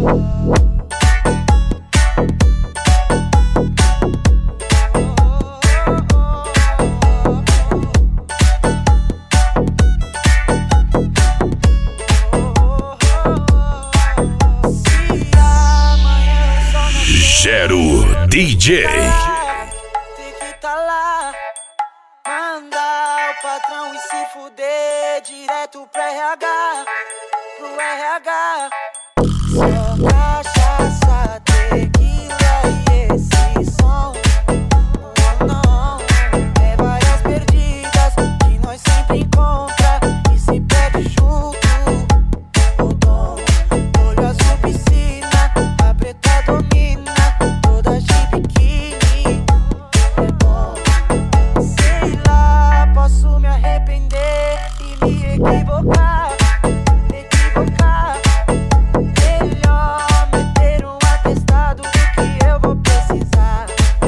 Gero DJ. Tem que tá lá, mandar o patrão e se fuder direto pro RH, pro RH. Só cachaça, tequila e esse som. Oh, não, é várias perdidas que nós sempre encontra e se perde junto. O dom, olho azul piscina, a preta domina. Toda de biquíni é bom. Sei lá, posso me arrepender e me equivocar. Melhor meter um atestado do que eu vou precisar.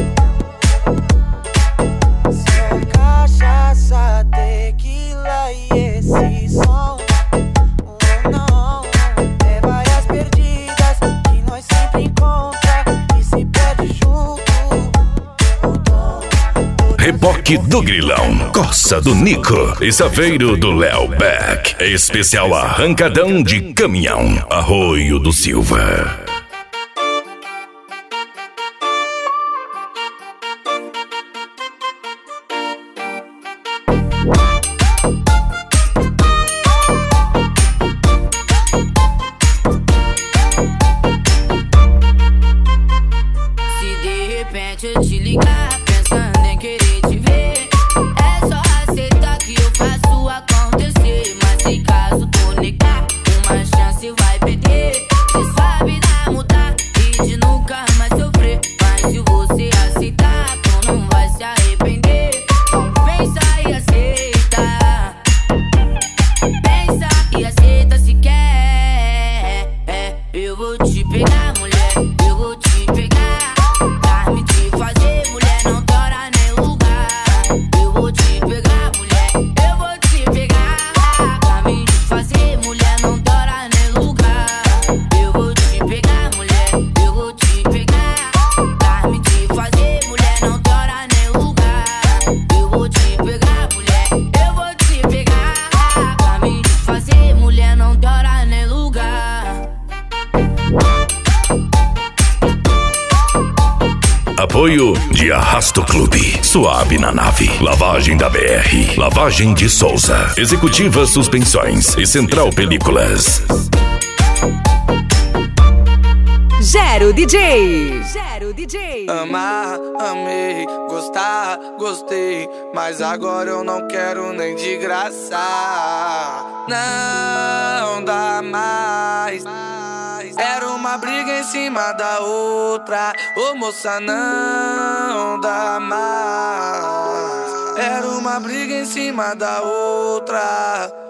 Só cachaça, tequila e esse som. Oh, não, é várias perdidas que nós sempre encontra e se perde junto. O dom, Reboque do Grilão, Coça do Nico e Saveiro do Léo Beck. Especial arrancadão de caminhão, Arroio do Silva. Se de repente eu te ligar pensando em querer te ver, é só aceitar que eu faço acontecer. Mas se caso tu negar, uma chance vai perder. Se sua vida mudar e de nunca mais sofrer, mas se você aceitar, tu não vai se arrepender. Então pensa e aceita, pensa e aceita se quer. Eu vou te pegar, mulher, eu vou te pegar. Pra me te fazer, mulher, não tora nem lugar. Eu vou te pegar, mulher, eu vou te pegar. Pra me te fazer, mulher, não tora nem lugar. Eu vou te pegar, mulher, eu vou te pegar. Pra me te fazer, mulher, não tora nem lugar. Eu vou te pegar, mulher, eu vou te pegar. Pra me te fazer, mulher, não tora nem lugar. Apoio de Arrasto Clube, Suave na Nave, Lavagem da BR, Lavagem de Souza, Executiva Suspensões e Central Películas. Gero DJ. Gero DJ. amar, amei, gostar, gostei, mas agora eu não quero nem de graça. Não dá mais. Era uma briga em cima da outra. Ô moça, não dá mais. Era uma briga em cima da outra.